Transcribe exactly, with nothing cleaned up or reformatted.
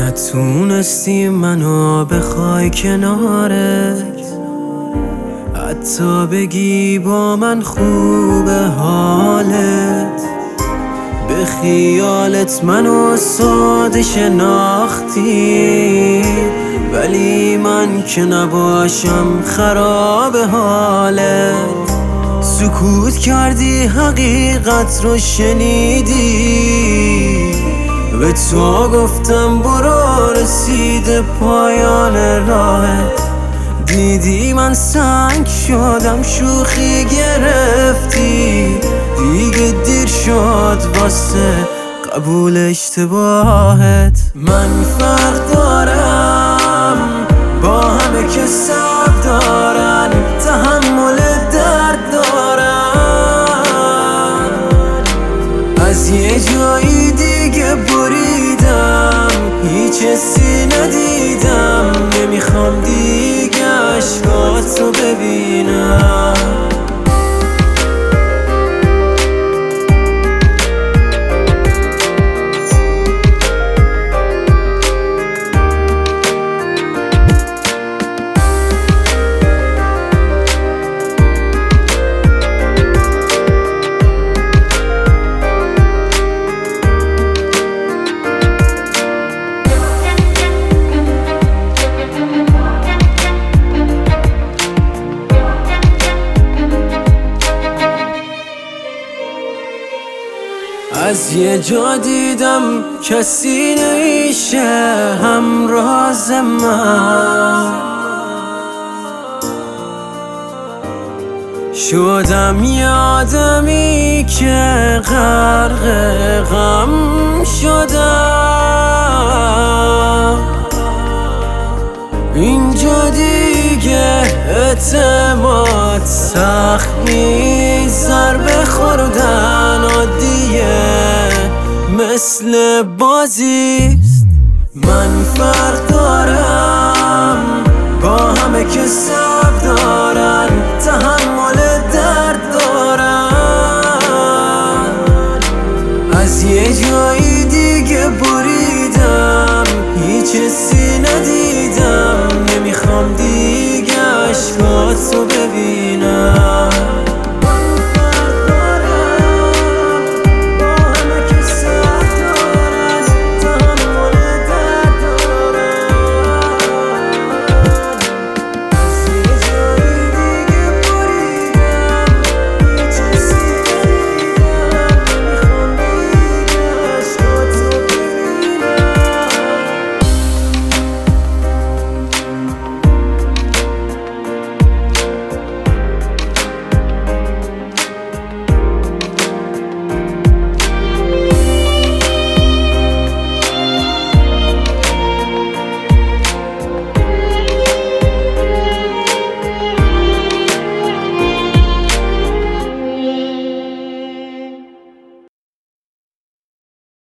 نتونستی منو بخوای کنارت، حتی بگی با من خوبه حالت. به خیالت منو ساده شناختی، ولی من که نباشم خراب حالت. سکوت کردی حقیقت رو شنیدی، به تو گفتم برو رسید پایان راهت. دیدی من سنگ شدم شوخی گرفتی، دیگه دیر شد واسه قبول اشتباهت. من فرق دارم با همه که صبر دارن، تحمل درد دارن. از یه جایی دیگه بریدم، هیچ حسی ندیدم. نمیخوام دیگه عشقاتو ببینم. از یه جا دیدم کسی نمیشه همراز من، شدم یه آدمی که غرق غم شدم. اینجا دیگه اعتماد سخت نیست، ضربه خوردن عادیه مثل بازیست. من فرق دارم با همه که صبر دارن، تحمل درد دارن. از یه جایی دیگه بریدم، هیچ حسی